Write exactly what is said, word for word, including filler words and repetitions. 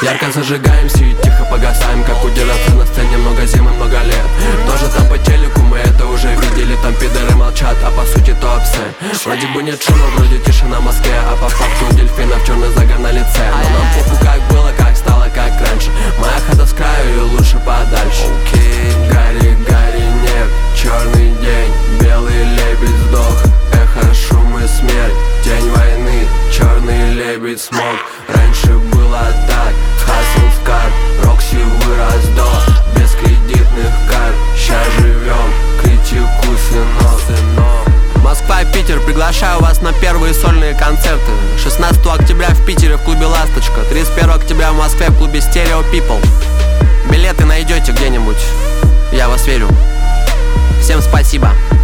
Ярко зажигаемся и тихо погасаем, как удержаться на сцене много зим и много лет. Тоже там по телеку мы это уже видели, там пидоры молчат, а по сути то обсе. Вроде бы нет шума, вроде тишина в Москве, а по факту у дельфинов черный загар на лице. Но нам похуй как было, как стало, как раньше. Моя хата с краю и лучше подальше. Okay. Гарри, Гарри, нефть, черный день, белый лебедь сдох. Эхо, шум и смерть, день войны, черный лебедь смог. Раньше было так, хасл в карт, Рокси вырос до без кредитных карт. Ща живем, критикуй, сынок, сынок. Москва, Питер, приглашаю вас на первые сольные концерты. шестнадцатого октября в Питере в клубе «Ласточка», тридцать первого октября в Москве в клубе «Стерео People». Билеты найдете где-нибудь, я вас верю. Всем спасибо.